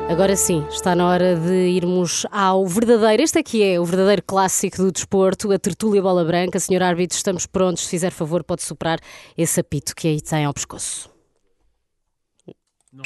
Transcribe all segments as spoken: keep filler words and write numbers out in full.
Agora sim, está na hora de irmos ao verdadeiro, este aqui é o verdadeiro clássico do desporto, a tertúlia bola branca. Senhor árbitro, estamos prontos, se fizer favor pode soprar esse apito que aí tem ao pescoço. Não.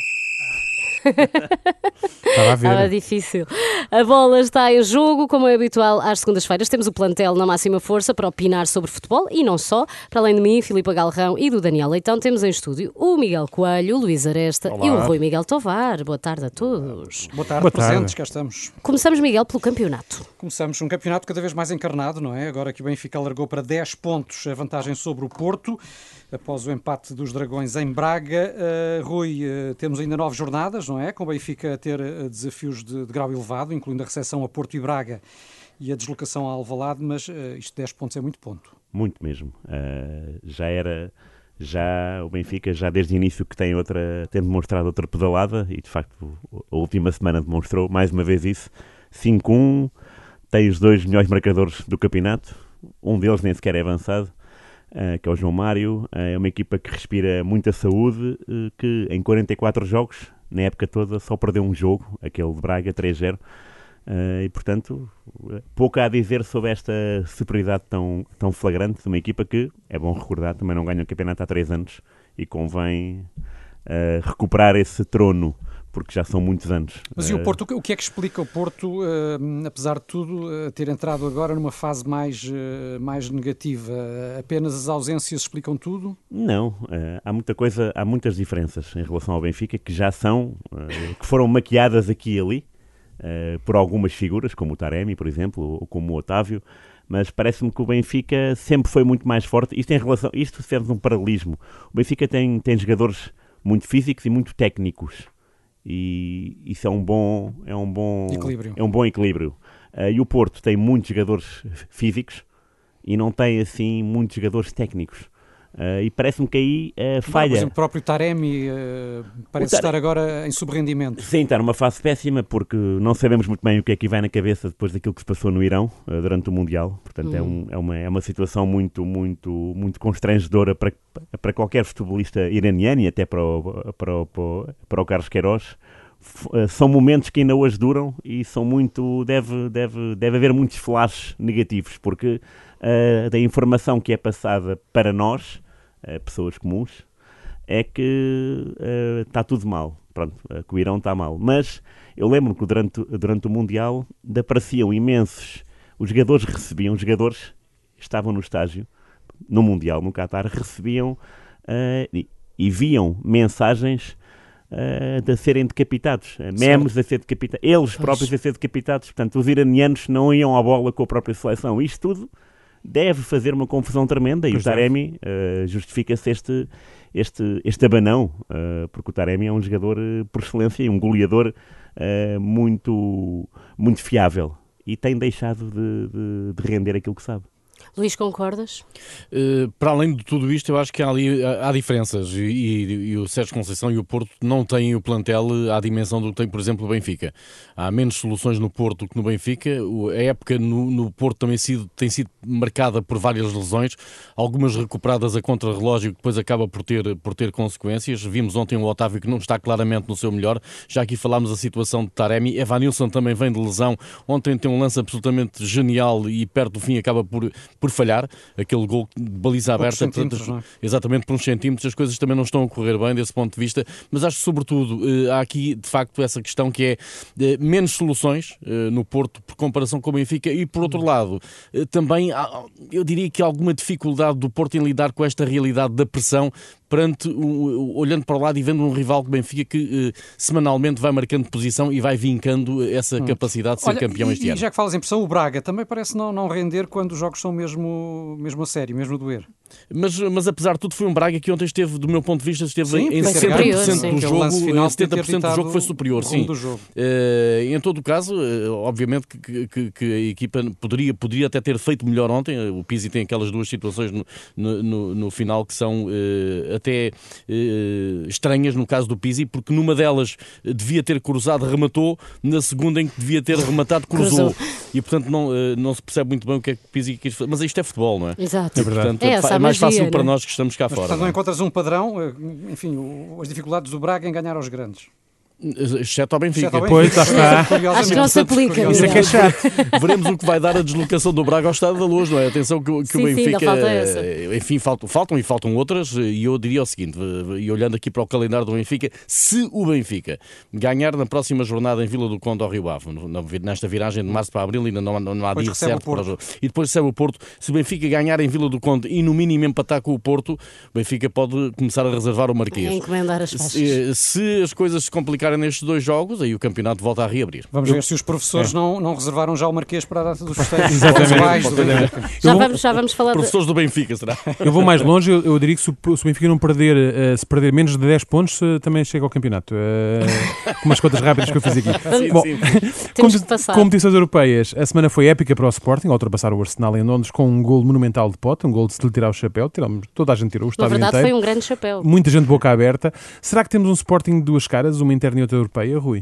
Estava a ver. Estava difícil. A bola está em jogo, como é habitual às segundas-feiras. Temos o plantel na máxima força para opinar sobre futebol e não só. Para além de mim, Filipe Galrão e do Daniel Leitão, temos em estúdio o Miguel Coelho, o Luís Aresta Olá. e o Rui Miguel Tovar. Boa tarde a todos. Boa tarde, Boa tarde. presentes, cá estamos. Começamos, Miguel, pelo campeonato. Começamos um campeonato cada vez mais encarnado, não é? Agora que o Benfica alargou para dez pontos a vantagem sobre o Porto, após o empate dos Dragões em Braga. Uh, Rui, uh, temos ainda nove jornadas, não é? Com o Benfica a ter uh, desafios de, de grau elevado, incluindo a recepção a Porto e Braga e a deslocação a Alvalade, mas uh, isto dez pontos é muito ponto. Muito mesmo. Uh, já era... Já o Benfica, já desde o início que tem, outra, tem demonstrado outra pedalada, e de facto a última semana demonstrou mais uma vez isso. cinco a um, tem os dois melhores marcadores do campeonato, um deles nem sequer é avançado, uh, que é o João Mário. Uh, é uma equipa que respira muita saúde, uh, que em quarenta e quatro jogos, na época toda, só perdeu um jogo, aquele de Braga, três a zero. Uh, e, portanto, pouco há a dizer sobre esta superioridade tão, tão flagrante de uma equipa que, é bom recordar, também não ganha o campeonato há três anos e convém uh, recuperar esse trono, porque já são muitos anos. Mas e o Porto? O que é que explica o Porto, uh, apesar de tudo, uh, ter entrado agora numa fase mais, uh, mais negativa? Apenas as ausências explicam tudo? Não, uh, há muita coisa, há muitas diferenças em relação ao Benfica que já são, uh, que foram maquiadas aqui e ali, Uh, por algumas figuras, como o Taremi, por exemplo, ou como o Otávio, mas parece-me que o Benfica sempre foi muito mais forte. Isto em relação, isto serve um paralelismo. O Benfica tem, tem jogadores muito físicos e muito técnicos, e isso é um bom, é um bom equilíbrio. É um bom equilíbrio. Uh, e o Porto tem muitos jogadores físicos e não tem assim muitos jogadores técnicos. Uh, e parece-me que aí uh, falha. Por exemplo, o próprio Taremi uh, parece Tar... estar agora em sobrerendimento. Sim, está numa fase péssima, porque não sabemos muito bem o que é que vai na cabeça depois daquilo que se passou no Irão uh, durante o Mundial. Portanto, hum. é, um, é, uma, é uma situação muito, muito, muito constrangedora para, para qualquer futebolista iraniano e até para o, para o, para o, para o Carlos Queiroz. Uh, são momentos que ainda hoje duram e são muito, deve, deve, deve haver muitos flashes negativos, porque uh, da informação que é passada para nós, uh, pessoas comuns, é que uh, está tudo mal. Pronto, uh, que o Irão está mal. Mas eu lembro que durante, durante o Mundial apareciam imensos, os jogadores recebiam, os jogadores estavam no estágio, no Mundial, no Qatar, recebiam uh, e, e viam mensagens Uh, de serem decapitados, uh, memes a ser decapitados, eles próprios a ser decapitados. Portanto, os iranianos não iam à bola com a própria seleção. Isto tudo deve fazer uma confusão tremenda, e pois o Taremi uh, justifica-se este, este, este abanão, uh, porque o Taremi é um jogador uh, por excelência e um goleador uh, muito, muito fiável, e tem deixado de, de, de render aquilo que sabe. Luís, concordas? Uh, para além de tudo isto, eu acho que há, ali, há, há diferenças, e, e, e o Sérgio Conceição e o Porto não têm o plantel à dimensão do que tem, por exemplo, o Benfica. Há menos soluções no Porto do que no Benfica. O, a época no, no Porto também sido, tem sido marcada por várias lesões, algumas recuperadas a contra-relógio, que depois acaba por ter, por ter consequências. Vimos ontem o Otávio que não está claramente no seu melhor. Já aqui falámos da situação de Taremi. Evanilson também vem de lesão. Ontem tem um lance absolutamente genial e perto do fim acaba por por falhar, aquele gol de baliza aberta, portanto, exatamente por uns centímetros, as coisas também não estão a correr bem desse ponto de vista, mas acho que sobretudo há aqui de facto essa questão que é menos soluções no Porto por comparação com o Benfica, e por outro lado também eu diria que há alguma dificuldade do Porto em lidar com esta realidade da pressão perante, olhando para o lado e vendo um rival que Benfica que eh, semanalmente vai marcando posição e vai vincando essa hum. capacidade de ser Olha, campeão e, este e ano. E já que falas em pressão, o Braga também parece não, não render quando os jogos são mesmo, mesmo a sério, mesmo a doer. Mas, mas apesar de tudo foi um Braga que ontem esteve, do meu ponto de vista, esteve sim, em setenta por cento superior, do jogo, final, em setenta por cento do jogo foi superior, sim. Jogo. Uh, em todo o caso, uh, obviamente que, que, que a equipa poderia, poderia até ter feito melhor ontem. O Pizzi tem aquelas duas situações no, no, no, no final que são uh, até uh, estranhas no caso do Pizzi, porque numa delas devia ter cruzado, rematou, na segunda em que devia ter rematado, cruzou. E portanto não, uh, não se percebe muito bem o que é que o Pizzi quis fazer. Mas isto é futebol, não é? Exato. É verdade. Portanto, é, é mais magia, fácil para né? nós que estamos cá Mas, fora. portanto, não encontras um padrão, enfim, as dificuldades do Braga em ganhar aos grandes. Exceto ao Benfica. Exceto ao Pois, lá está. Acho que não se aplica. Isso é que é chato. Veremos o que vai dar a deslocação do Braga ao Estádio da Luz, não é? Atenção que, que Sim, o sim, Benfica... ainda falta essa. Enfim, faltam, faltam e faltam outras, e eu diria o seguinte, e olhando aqui para o calendário do Benfica, se o Benfica ganhar na próxima jornada em Vila do Conde ao Rio Ave, nesta viragem de março para abril, ainda não, não há dia certo para o jogo, e depois recebe o Porto, se o Benfica ganhar em Vila do Conde e no mínimo empatar com o Porto, o Benfica pode começar a reservar o Marquês. É encomendar as faixas. Se, se as coisas se complicarem nestes dois jogos, aí o campeonato volta a reabrir. Vamos ver se os professores é. não, não reservaram já o Marquês para a data dos festejos. Exatamente. Já vamos, já vamos falar... Professores de... do Benfica, será? Eu vou mais longe, eu, eu diria que se o, se o Benfica não perder, uh, se perder menos de dez pontos, uh, também chega ao campeonato. Uh, com umas contas rápidas que eu fiz aqui. Sim, Bom, sim. Temos que passar. Competições europeias. A semana foi épica para o Sporting, ao ultrapassar o Arsenal em Londres com um golo monumental de Pote, um golo de se lhe tirar o chapéu. Tiramos, toda a gente tirou o Na estádio verdade inteiro. foi um grande chapéu. Muita gente boca aberta. Será que temos um Sporting de duas caras, uma interna e outra europeia, Rui?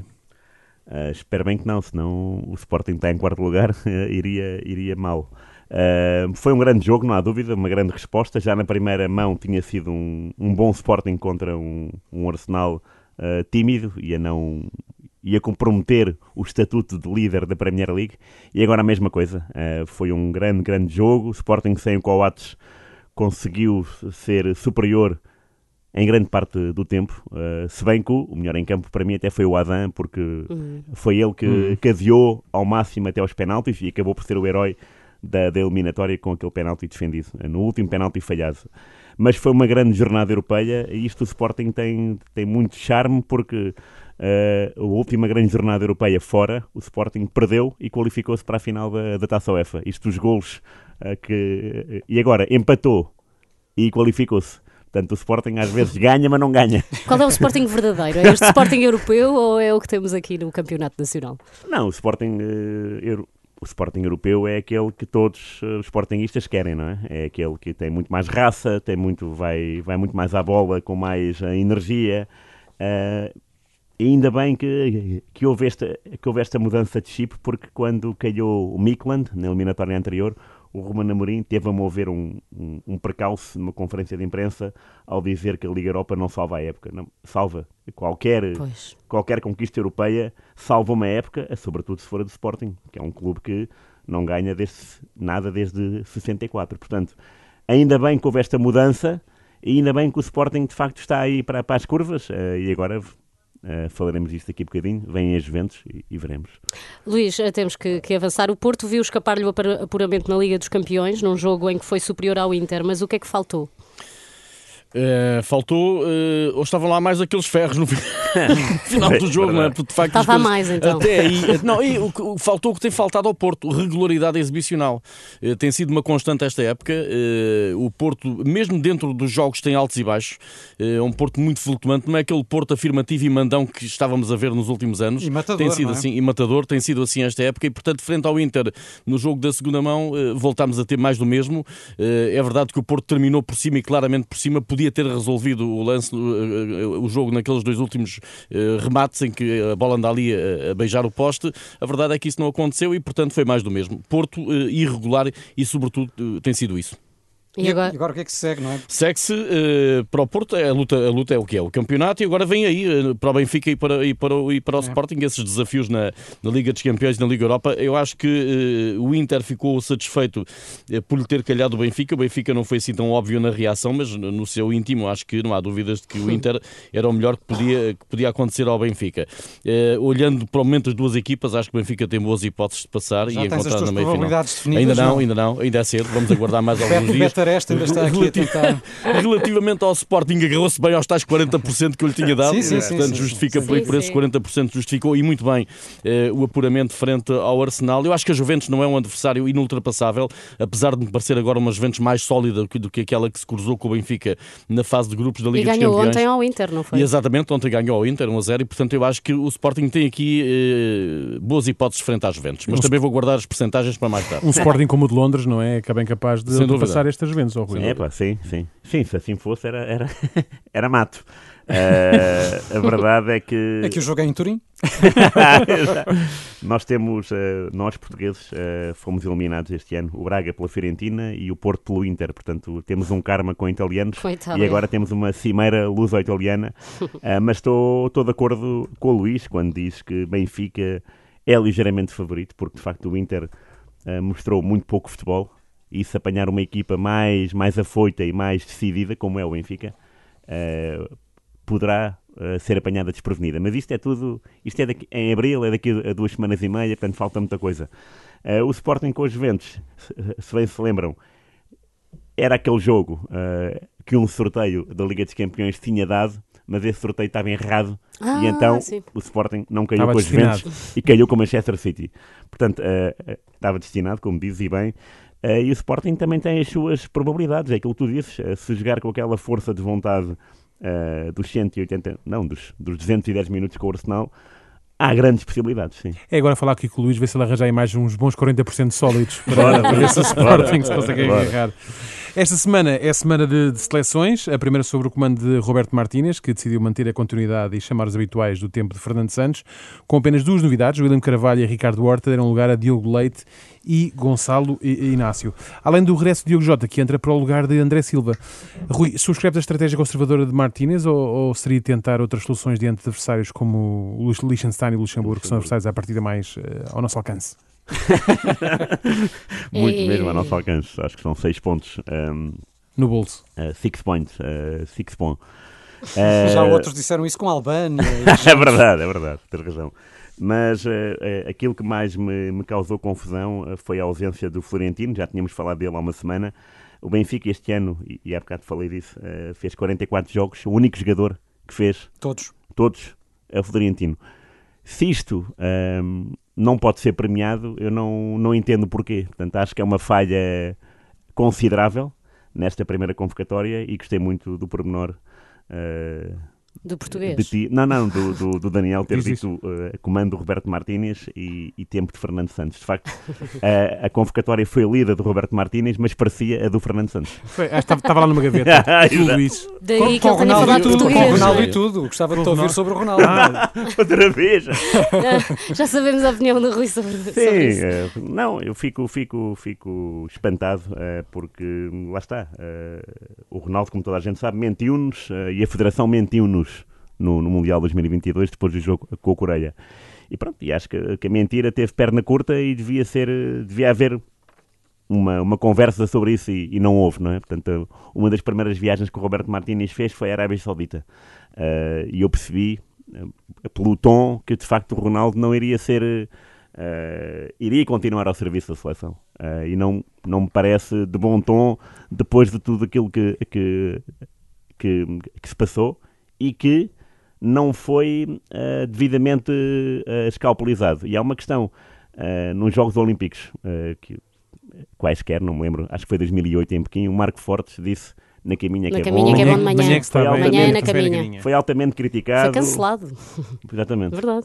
Uh, espero bem que não, senão o Sporting está em quarto lugar, iria, iria mal. Uh, foi um grande jogo, não há dúvida, uma grande resposta. Já na primeira mão tinha sido um, um bom Sporting contra um, um Arsenal uh, tímido, ia, não, ia comprometer o estatuto de líder da Premier League, e agora a mesma coisa. Uh, foi um grande, grande jogo. O Sporting sem o Coates conseguiu ser superior em grande parte do tempo, uh, se bem que o melhor em campo para mim até foi o Adam, porque uhum. foi ele que uhum. cadeou ao máximo até aos penaltis e acabou por ser o herói da, da eliminatória com aquele penalti defendido, no último penalti falhado. Mas foi uma grande jornada europeia e isto o Sporting tem, tem muito charme porque uh, a última grande jornada europeia fora, o Sporting perdeu e qualificou-se para a final da, da Taça UEFA. Isto os golos uh, que... E agora empatou e qualificou-se. Portanto, o Sporting às vezes ganha, mas não ganha. Qual é o Sporting verdadeiro? É este Sporting europeu ou é o que temos aqui no Campeonato Nacional? Não, o Sporting, uh, euro, o Sporting europeu é aquele que todos uh, os sportinguistas querem, não é? É aquele que tem muito mais raça, tem muito, vai, vai muito mais à bola, com mais uh, energia. Uh, e ainda bem que, que, houve esta, que houve esta mudança de chip, porque quando calhou o Midtjylland, na eliminatória anterior, o Ruben Amorim teve a mover um, um, um percalço numa conferência de imprensa ao dizer que a Liga Europa não salva a época. Não, salva qualquer, qualquer conquista europeia, salva uma época, sobretudo se for a do Sporting, que é um clube que não ganha desde, nada desde sessenta e quatro. Portanto, ainda bem que houve esta mudança e ainda bem que o Sporting de facto está aí para, para as curvas uh, e agora... Uh, falaremos disto daqui a bocadinho, vêm as Juventus e, e veremos. Luís, temos que, que avançar. O Porto viu escapar-lhe o apuramento na Liga dos Campeões, num jogo em que foi superior ao Inter, mas o que é que faltou? Uh, faltou, uh, ou estavam lá mais aqueles ferros no final do jogo, não é? Porque, de facto, estava a mais, então. Até aí, não, e o, o, faltou o que tem faltado ao Porto, regularidade exibicional. Uh, tem sido uma constante esta época. Uh, o Porto, mesmo dentro dos jogos, tem altos e baixos. Uh, é um Porto muito flutuante, não é aquele Porto afirmativo e mandão que estávamos a ver nos últimos anos. E matador, tem sido não é? assim, e matador, tem sido assim esta época, e portanto, frente ao Inter, no jogo da segunda mão, uh, voltámos a ter mais do mesmo. Uh, é verdade que o Porto terminou por cima e claramente por cima, podia ter resolvido o lance, o jogo naqueles dois últimos remates em que a bola anda ali a beijar o poste. A verdade é que isso não aconteceu e, portanto, foi mais do mesmo. Porto irregular e, sobretudo, tem sido isso. E agora? E agora o que é que se segue, não é? Segue-se uh, para o Porto, a luta, a luta é o que é, o campeonato, e agora vem aí uh, para o Benfica e para, e para, e para o é. Sporting esses desafios na, na Liga dos Campeões e na Liga Europa. Eu acho que uh, o Inter ficou satisfeito uh, por lhe ter calhado o Benfica. O Benfica não foi assim tão óbvio na reação, mas no, no seu íntimo acho que não há dúvidas de que o Inter era o melhor que podia, que podia acontecer ao Benfica. Uh, olhando para o momento das duas equipas, acho que o Benfica tem boas hipóteses de passar. Já e encontrar na meia final. Ainda não, não, ainda não, ainda é cedo, vamos aguardar mais alguns dias. Esta ainda está aqui. Tentar... Relativamente ao Sporting, agarrou-se bem aos tais quarenta por cento que eu lhe tinha dado, sim, sim, portanto sim, justifica sim, por, sim, por esses quarenta por cento, justificou e muito bem eh, o apuramento frente ao Arsenal. Eu acho que a Juventus não é um adversário inultrapassável, apesar de me parecer agora uma Juventus mais sólida do que, do que aquela que se cruzou com o Benfica na fase de grupos da Liga dos Campeões. E ganhou ontem ao Inter, não foi? E exatamente, ontem ganhou ao Inter um a zero e portanto eu acho que o Sporting tem aqui eh, boas hipóteses frente à Juventus, mas um também vou guardar as percentagens para mais tarde. Um Sporting como o de Londres, não é? Que é bem capaz de ultrapassar esta Juventus. Juventus, ou Rui? É pá, sim, sim. Sim, se assim fosse, era, era, era mato. Uh, a verdade é que... É que o jogo é em Turim? Nós temos, uh, nós portugueses, uh, fomos eliminados este ano, o Braga pela Fiorentina e o Porto pelo Inter, portanto temos um karma com italianos Com a Itália. e agora temos uma cimeira luso-italiana, uh, mas estou de acordo com o Luís quando diz que Benfica é ligeiramente favorito, porque de facto o Inter uh, mostrou muito pouco futebol e se apanhar uma equipa mais, mais afoita e mais decidida, como é o Benfica, uh, poderá uh, ser apanhada desprevenida. Mas isto é tudo, isto é daqui, em abril, é daqui a duas semanas e meia, portanto falta muita coisa. Uh, o Sporting com os Juventus, se, se bem se lembram, era aquele jogo uh, que um sorteio da Liga dos Campeões tinha dado, mas esse sorteio estava errado Ah, e então sim. o Sporting não caiu Estava com os destinado. Juventus e caiu com o Manchester City. Portanto, uh, uh, estava destinado, como dizes, e bem. Uh, e o Sporting também tem as suas probabilidades, é aquilo que tu dizes, uh, se jogar com aquela força de vontade Uh, dos cento e oitenta, não, dos, dos duzentos e dez minutos com o Arsenal, há grandes possibilidades, sim. É agora falar aqui com o Luís, ver se ele arranjar aí mais uns bons quarenta por cento sólidos para, Bora, para ver se o bora, Sporting se consegue bora. agarrar. Esta semana é semana de, de seleções, a primeira sobre o comando de Roberto Martínez, que decidiu manter a continuidade e chamar os habituais do tempo de Fernando Santos, com apenas duas novidades, William Carvalho e Ricardo Horta deram lugar a Diogo Leite e Gonçalo Inácio. Além do regresso de Diogo Jota, que entra para o lugar de André Silva. Rui, subscreve a estratégia conservadora de Martínez ou, ou seria tentar outras soluções diante de adversários como o Liechtenstein e o Luxemburgo, que são adversários à partida mais uh, ao nosso alcance? Muito E- mesmo ao nosso alcance, acho que são seis pontos, um, No bolso. uh, six points, uh, six points. Já Uh, outros disseram isso com a Albânia. é verdade, é verdade, tens razão. Mas uh, uh, aquilo que mais me, me causou confusão uh, foi a ausência do Florentino, já tínhamos falado dele há uma semana. O Benfica este ano, e, e há bocado falei disso, uh, fez quarenta e quatro jogos, o único jogador que fez Todos. todos é o Florentino. Se isto um, não pode ser premiado, eu não, não entendo porquê. Portanto, acho que é uma falha considerável nesta primeira convocatória e gostei muito do pormenor uh, Do português. de ti. Não, não, do, do, do Daniel ter Diz dito uh, comando do Roberto Martínez e, e tempo de Fernando Santos. De facto, uh, a convocatória foi lida do Roberto Martínez, mas parecia a do Fernando Santos. Foi, ah, estava, estava lá numa gaveta. Tu, Luís. Daí Com, que com ele o tenha Ronaldo e falado tudo, com o português. Ronaldo e tudo. Gostava de te ouvir Ronaldo. sobre o Ronaldo. Ah, outra vez! Já sabemos a opinião do Rui sobre, sobre Sim, isso. eh, não, eu fico, fico, fico espantado eh, porque lá está, eh, o Ronaldo, como toda a gente sabe, mentiu-nos eh, e a Federação mentiu-nos no, no Mundial dois mil e vinte e dois depois do jogo com a Coreia. E pronto, e acho que, que a mentira teve perna curta e devia ser, eh, devia haver uma, uma conversa sobre isso e, e não houve, não é? Portanto, uma das primeiras viagens que o Roberto Martínez fez foi à Arábia Saudita Eh, e eu percebi eh, pelo tom que de facto o Ronaldo não iria ser Uh, iria continuar ao serviço da seleção uh, e não, não me parece de bom tom depois de tudo aquilo que, que, que, que se passou e que não foi uh, devidamente uh, escalpelizado. E há uma questão uh, nos Jogos Olímpicos uh, que, quaisquer, não me lembro, acho que foi dois mil e oito em Pequim, o Marco Fortes disse na caminha Na que é caminha bom, que é bom de manhã. Manhã que se está Foi bem, altamente- Manhã é na que se vê caminha. foi altamente Foi criticado. cancelado. Exatamente. Verdade.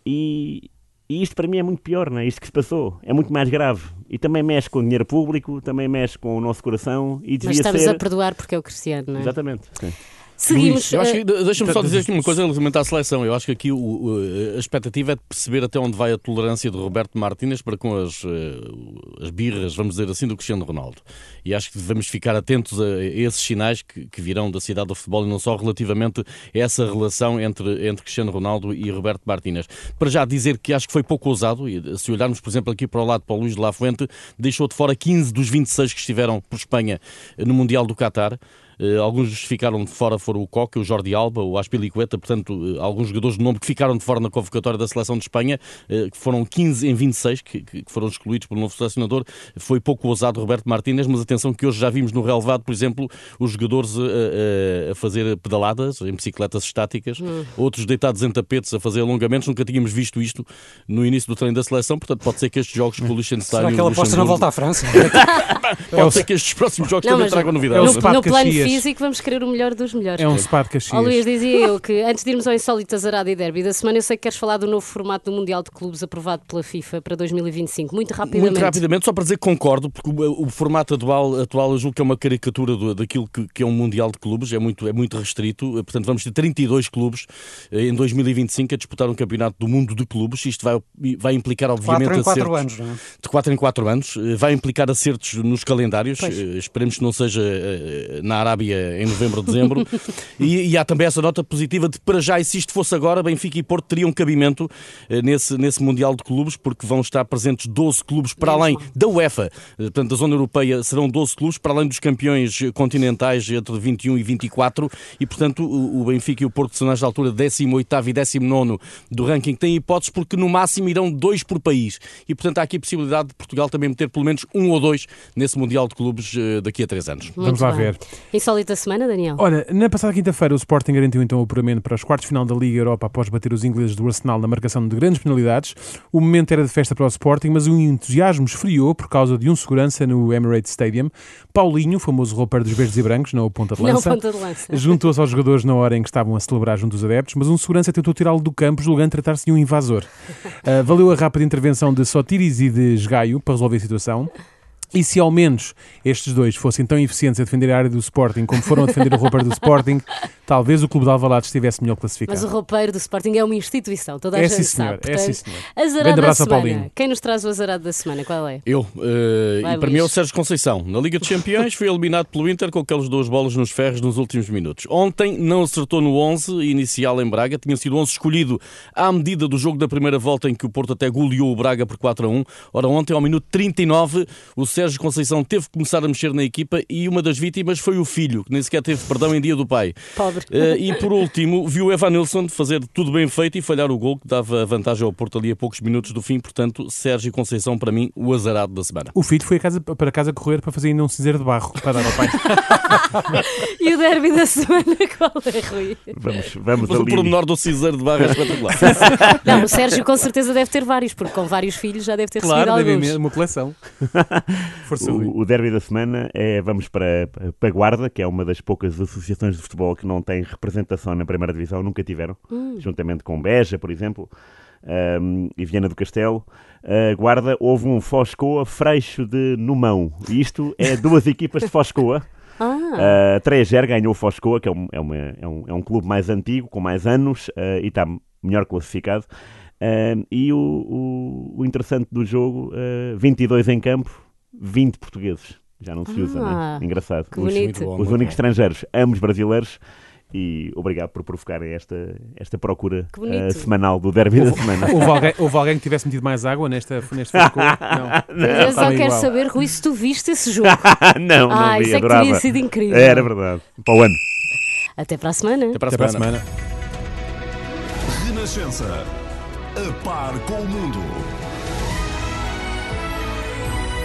E, e isto para mim é muito pior, não é? Isto que se passou é muito mais grave. E também mexe com o dinheiro público, também mexe com o nosso coração e devia Mas estamos ser... a perdoar porque é o Cristiano, não é? Exatamente. Sim. Seguimos. Eu acho eh, que, deixa-me só dizer aqui uma coisa relativamente à seleção. Eu acho que aqui o, o- a expectativa é de perceber até onde vai a tolerância de Roberto Martínez para com as, eh, as birras, vamos dizer assim, do Cristiano Ronaldo. E acho que devemos ficar atentos a esses sinais que, que virão da cidade do futebol e não só relativamente a essa relação entre, entre Cristiano Ronaldo e Roberto Martínez. Para já dizer que acho que foi pouco ousado, e se olharmos, por exemplo, aqui para o lado para o Luís de la Fuente, deixou de fora quinze dos vinte e seis que estiveram por Espanha no Mundial do Qatar. Uh, alguns dos que ficaram de fora foram o Coque, o Jordi Alba, o Azpilicueta, portanto, uh, alguns jogadores de nome que ficaram de fora na convocatória da seleção de Espanha, uh, que foram quinze em vinte e seis, que, que foram excluídos pelo novo selecionador. Foi pouco ousado Roberto Martínez, mas atenção que hoje já vimos no relevado, por exemplo, os jogadores uh, uh, a fazer pedaladas em bicicletas estáticas, Hum. outros deitados em tapetes a fazer alongamentos. Nunca tínhamos visto isto no início do treino da seleção, portanto, pode ser que estes jogos com o Liechtenstein Será e que o ela aposta não Luxemburgo- volta à França? Pode ser que estes próximos jogos Não, também mas tragam É o novidades. no, Spa de no plano Caxias, físico, vamos querer o melhor dos melhores. É um spa de Caxias. Ó Luís, dizia eu que antes de irmos ao insólito azarado e derby da semana, eu sei que queres falar do novo formato do Mundial de Clubes aprovado pela FIFA para dois mil e vinte e cinco. Muito rapidamente. Muito rapidamente, só para dizer que concordo, porque o, o formato atual, atual eu julgo que é uma caricatura do, daquilo que, que é um Mundial de Clubes, é muito, é muito restrito. Portanto, vamos ter trinta e dois clubes em dois mil e vinte e cinco a disputar um campeonato do mundo de clubes. Isto vai, vai implicar, obviamente, quatro em quatro acertos, anos, não é? De quatro em quatro anos. Vai implicar acertos nos calendários. Pois. Esperemos que não seja na Arábia em novembro ou dezembro. e, e há também essa nota positiva de, para já, e se isto fosse agora, Benfica e Porto teriam cabimento nesse, nesse Mundial de Clubes, porque vão estar presentes doze clubes para além da UEFA. Portanto, da zona europeia serão doze clubes, para além dos campeões continentais entre vinte e um e vinte e quatro, e portanto o Benfica e o Porto, que são nesta altura décimo oitavo e décimo nono do ranking, têm hipóteses porque no máximo irão dois por país. E portanto há aqui a possibilidade de Portugal também meter pelo menos um ou dois nesse Mundial de Clubes daqui a três anos. Muito Vamos lá bem. ver. Insólita semana, Daniel? Olha, na passada quinta-feira o Sporting garantiu então o apuramento para os quartos de final da Liga Europa após bater os ingleses do Arsenal na marcação de grandes penalidades. O momento era de festa para o Sporting, mas o entusiasmo esfriou por causa de um segurança no Emirates Stadium. Paulinho, o famoso roupeiro dos verdes e brancos, não o ponta de lança, Não, ponta de lança. juntou-se aos jogadores na hora em que estavam a celebrar junto dos adeptos, mas um segurança tentou tirá-lo do campo, julgando tratar-se de um invasor. Uh, valeu a rápida intervenção de Sotiris e de Esgaio para resolver a situação. E se ao menos estes dois fossem tão eficientes a defender a área do Sporting como foram a defender o roupeiro do Sporting, talvez o clube de Alvalade estivesse melhor classificado. Mas o roupeiro do Sporting é uma instituição, toda a É, gente sim, senhor. sabe. É, sim, Portanto, senhor. azarado Grande da abraço a semana. Paulinho. Quem nos traz o azarado da semana? Qual é? Eu, uh, Vai, e para mim é o Luís. Sérgio Conceição. Na Liga dos Campeões foi eliminado pelo Inter com aquelas duas bolas nos ferros nos últimos minutos. Ontem não acertou no onze inicial em Braga, tinha sido onze escolhido à medida do jogo da primeira volta em que o Porto até goleou o Braga por quatro a um. Ora, ontem ao minuto trinta e nove o Sérgio Conceição teve que começar a mexer na equipa e uma das vítimas foi o filho, que nem sequer teve perdão em dia do pai. Pobre. Uh, e por último, viu o Evanilson fazer tudo bem feito e falhar o gol que dava vantagem ao Porto ali a poucos minutos do fim. Portanto, Sérgio Conceição, para mim, o azarado da semana. O filho foi a casa, para casa correr para fazer ainda um cinzeiro de barro para dar ao pai. E o derby da semana qual é, Rui? Vamos, vamos Mas o ali. pormenor do cinzeiro de barra é espetacular. Não, o Sérgio com certeza deve ter vários, porque com vários filhos já deve ter Claro, recebido deve alguns. haver uma coleção. Força, Rui. O, o derby da semana é, vamos para, para a Guarda, que é uma das poucas associações de futebol que não tem representação na primeira divisão, nunca tiveram, hum. juntamente com Beja, por exemplo, um, e Viana do Castelo. A Guarda, houve um Foscoa Freixo de Numão, e isto é duas equipas de Foscoa. Ah. Uh, três a zero ganhou o Foscoa, que é um, é, uma, é, um, é um clube mais antigo, com mais anos, uh, e está melhor classificado. Uh, e o, o, o interessante do jogo, uh, vinte e dois em campo, vinte portugueses. Já não se usa, Ah, não é? Engraçado. que Os, bonito. bom. os únicos estrangeiros, ambos brasileiros. E obrigado por provocarem esta, esta procura Que bonito. uh, semanal do derby da semana. Houve alguém, houve alguém que tivesse metido mais água nesta, neste Foscoa? Não. Mas eu só Estava quero igual. saber, Rui, se tu viste esse jogo. não, não Ah, vi, isso é que adorava. teria sido incrível. Era verdade. Para o ano. Até para a semana. Até para a Até para a semana. semana. Renascença. A par com o mundo.